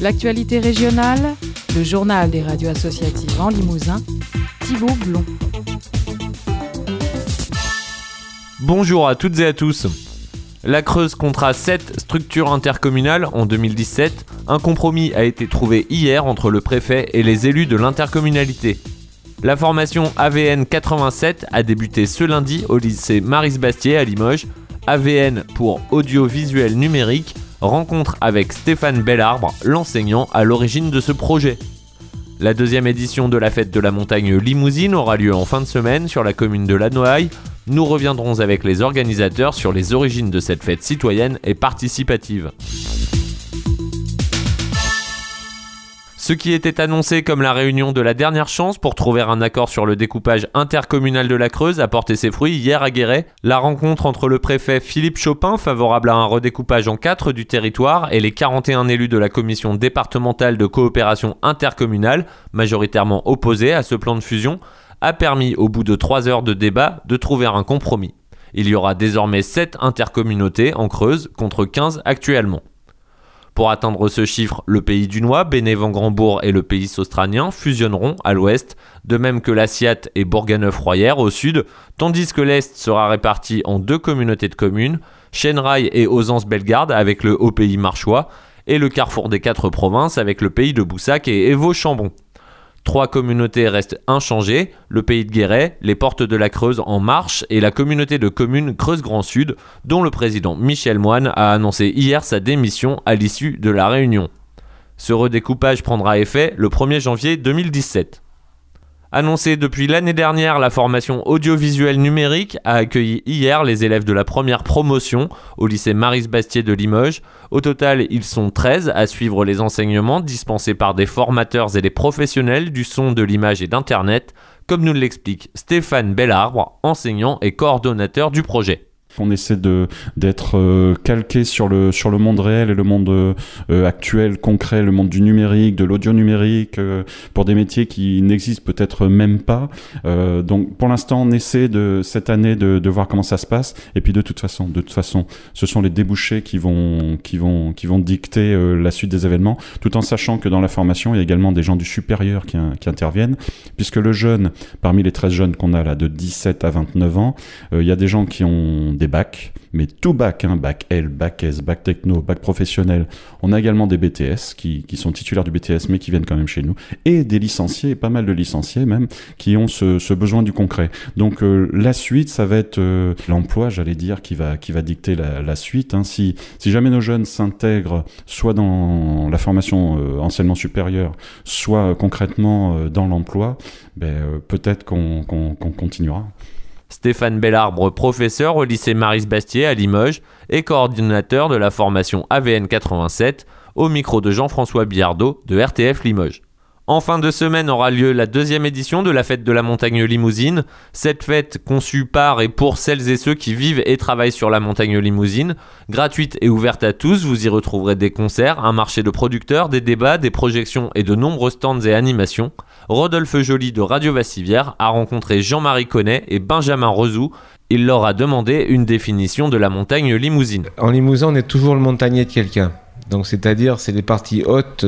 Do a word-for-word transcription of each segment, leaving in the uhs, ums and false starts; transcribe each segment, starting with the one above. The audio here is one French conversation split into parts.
L'actualité régionale, le journal des radios associatives en Limousin, Thibaut Blond. Bonjour à toutes et à tous. La Creuse comptera sept structures intercommunales en deux mille dix-sept. Un compromis a été trouvé hier entre le préfet et les élus de l'intercommunalité. La formation A V N quatre-vingt-sept a débuté ce lundi au lycée Maris-Bastier à Limoges. A V N pour audiovisuel numérique, rencontre avec Stéphane Bellarbre, l'enseignant à l'origine de ce projet. La deuxième édition de la fête de la montagne limousine aura lieu en fin de semaine sur la commune de Lannoy. Nous reviendrons avec les organisateurs sur les origines de cette fête citoyenne et participative. Ce qui était annoncé comme la réunion de la dernière chance pour trouver un accord sur le découpage intercommunal de la Creuse a porté ses fruits hier à Guéret. La rencontre entre le préfet Philippe Chopin, favorable à un redécoupage en quatre du territoire, et les quarante et un élus de la commission départementale de coopération intercommunale, majoritairement opposés à ce plan de fusion, a permis, au bout de trois heures de débat, de trouver un compromis. Il y aura désormais sept intercommunautés en Creuse contre quinze actuellement. Pour atteindre ce chiffre, le pays dunois, Bénévent-Grandbourg et le pays saustranien fusionneront à l'ouest, de même que l'Assiat et Bourganeuf-Royère au sud, tandis que l'est sera réparti en deux communautés de communes, Chêneraille et Ausence-Bellegarde avec le Haut-Pays marchois, et le carrefour des quatre provinces avec le pays de Boussac et Évaux-Chambon. Trois communautés restent inchangées, le pays de Guéret, les Portes de la Creuse en marche et la communauté de communes Creuse Grand Sud, dont le président Michel Moine a annoncé hier sa démission à l'issue de la réunion. Ce redécoupage prendra effet le premier janvier deux mille dix-sept. Annoncée depuis l'année dernière, la formation audiovisuelle numérique a accueilli hier les élèves de la première promotion au lycée Maris-Bastier de Limoges. Au total, ils sont treize à suivre les enseignements dispensés par des formateurs et des professionnels du son, de l'image et d'Internet, comme nous l'explique Stéphane Bellarbre, enseignant et coordonnateur du projet. On essaie de, d'être euh, calqué sur le, sur le monde réel et le monde euh, actuel, concret, le monde du numérique, de l'audio numérique, euh, pour des métiers qui n'existent peut-être même pas. Euh, donc pour l'instant, on essaie de, cette année de, de voir comment ça se passe. Et puis de toute façon, de toute façon, ce sont les débouchés qui vont, qui vont, qui vont dicter euh, la suite des événements, tout en sachant que dans la formation, il y a également des gens du supérieur qui, qui interviennent, puisque le jeune, parmi les treize jeunes qu'on a là, de dix-sept à vingt-neuf ans, euh, il y a des gens qui ont des bacs, mais tout bac, hein, bac L, bac S, bac techno, bac professionnel. On a également des B T S qui, qui sont titulaires du B T S mais qui viennent quand même chez nous, et des licenciés, pas mal de licenciés même, qui ont ce, ce besoin du concret. Donc euh, la suite, ça va être euh, l'emploi, j'allais dire, qui va, qui va dicter la, la suite. Hein. Si, si jamais nos jeunes s'intègrent soit dans la formation euh, enseignement supérieur, soit euh, concrètement euh, dans l'emploi, ben, euh, peut-être qu'on, qu'on, qu'on continuera. Stéphane Bellarbre, professeur au lycée Maris-Bastier à Limoges et coordinateur de la formation A V N quatre-vingt-sept, au micro de Jean-François Biardot de R T F Limoges. En fin de semaine aura lieu la deuxième édition de la fête de la montagne limousine. Cette fête, conçue par et pour celles et ceux qui vivent et travaillent sur la montagne limousine, gratuite et ouverte à tous, vous y retrouverez des concerts, un marché de producteurs, des débats, des projections et de nombreux stands et animations. Rodolphe Joly de Radio Vassivière a rencontré Jean-Marie Connet et Benjamin Rezou. Il leur a demandé une définition de la montagne limousine. En Limousin, on est toujours le montagnier de quelqu'un. Donc, c'est-à-dire, c'est les parties hautes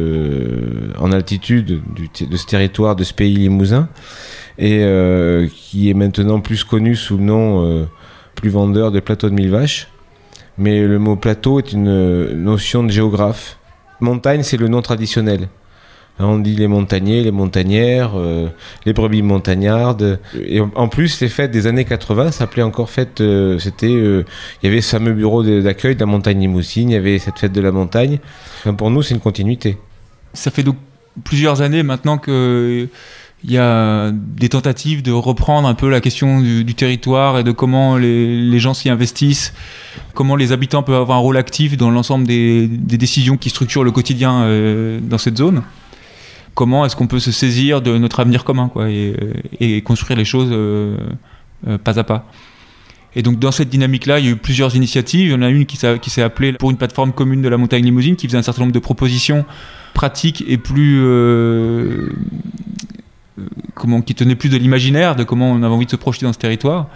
de, en altitude du, de ce territoire, de ce pays limousin, et euh, qui est maintenant plus connu sous le nom euh, plus vendeur de plateau de mille vaches. Mais le mot plateau est une notion de géographe. Montagne, c'est le nom traditionnel. On dit les montagnais, les montagnères, euh, les brebis montagnardes. Et en plus, les fêtes des années quatre-vingts s'appelaient encore fête. Euh, c'était, euh, il y avait ce fameux bureau d'accueil de la montagne limousine. Il y avait cette fête de la montagne. Enfin, pour nous, c'est une continuité. Ça fait donc plusieurs années maintenant que il y a des tentatives de reprendre un peu la question du, du territoire et de comment les, les gens s'y investissent, comment les habitants peuvent avoir un rôle actif dans l'ensemble des, des décisions qui structurent le quotidien euh, dans cette zone. Comment est-ce qu'on peut se saisir de notre avenir commun, quoi, et, et construire les choses euh, euh, pas à pas. Et donc dans cette dynamique-là, il y a eu plusieurs initiatives. Il y en a une qui s'est, qui s'est appelée pour une plateforme commune de la montagne limousine, qui faisait un certain nombre de propositions pratiques et plus euh, comment, qui tenaient plus de l'imaginaire, de comment on avait envie de se projeter dans ce territoire.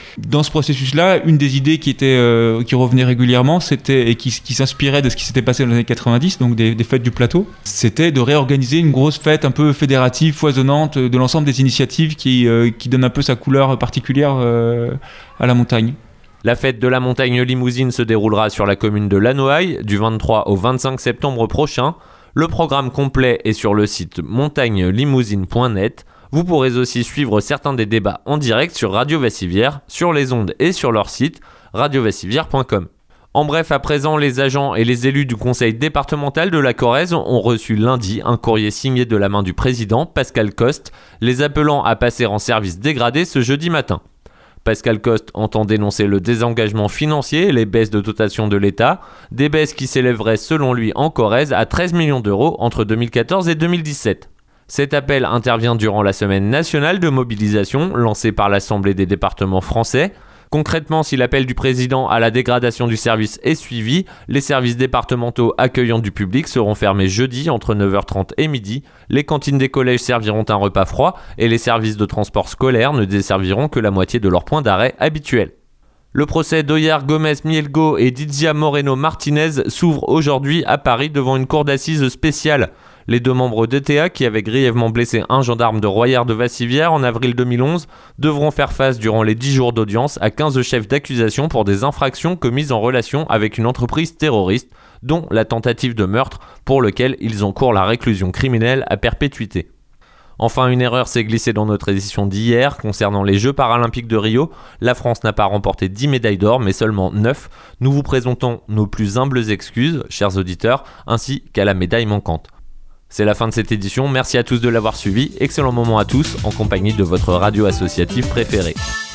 Dans ce processus-là, une des idées qui, était, euh, qui revenait régulièrement, c'était, et qui, qui s'inspirait de ce qui s'était passé dans les années quatre-vingt-dix, donc des, des fêtes du plateau, c'était de réorganiser une grosse fête un peu fédérative, foisonnante, de l'ensemble des initiatives qui, euh, qui donnent un peu sa couleur particulière euh, à la montagne. La fête de la montagne limousine se déroulera sur la commune de Lannoy du vingt-trois au vingt-cinq septembre prochain. Le programme complet est sur le site montagne limousine point net. Vous pourrez aussi suivre certains des débats en direct sur Radio Vassivière, sur les ondes et sur leur site radio vassivière point com. En bref, à présent, les agents et les élus du conseil départemental de la Corrèze ont reçu lundi un courrier signé de la main du président, Pascal Coste, les appelant à passer en service dégradé ce jeudi matin. Pascal Coste entend dénoncer le désengagement financier et les baisses de dotation de l'État, des baisses qui s'élèveraient selon lui en Corrèze à treize millions d'euros entre deux mille quatorze et deux mille dix-sept. Cet appel intervient durant la semaine nationale de mobilisation lancée par l'Assemblée des départements français. Concrètement, si l'appel du président à la dégradation du service est suivi, les services départementaux accueillant du public seront fermés jeudi entre neuf heures trente et midi, les cantines des collèges serviront un repas froid et les services de transport scolaire ne desserviront que la moitié de leur point d'arrêt habituel. Le procès d'Oyar Gomez Mielgo et Didia Moreno Martinez s'ouvre aujourd'hui à Paris devant une cour d'assises spéciale. Les deux membres d'E T A qui avaient grièvement blessé un gendarme de Royère de Vassivière en avril deux mille onze devront faire face durant les dix jours d'audience à quinze chefs d'accusation pour des infractions commises en relation avec une entreprise terroriste, dont la tentative de meurtre pour lequel ils encourent la réclusion criminelle à perpétuité. Enfin, une erreur s'est glissée dans notre édition d'hier concernant les Jeux paralympiques de Rio. La France n'a pas remporté dix médailles d'or, mais seulement neuf. Nous vous présentons nos plus humbles excuses, chers auditeurs, ainsi qu'à la médaille manquante. C'est la fin de cette édition, merci à tous de l'avoir suivi, excellent moment à tous en compagnie de votre radio associative préférée.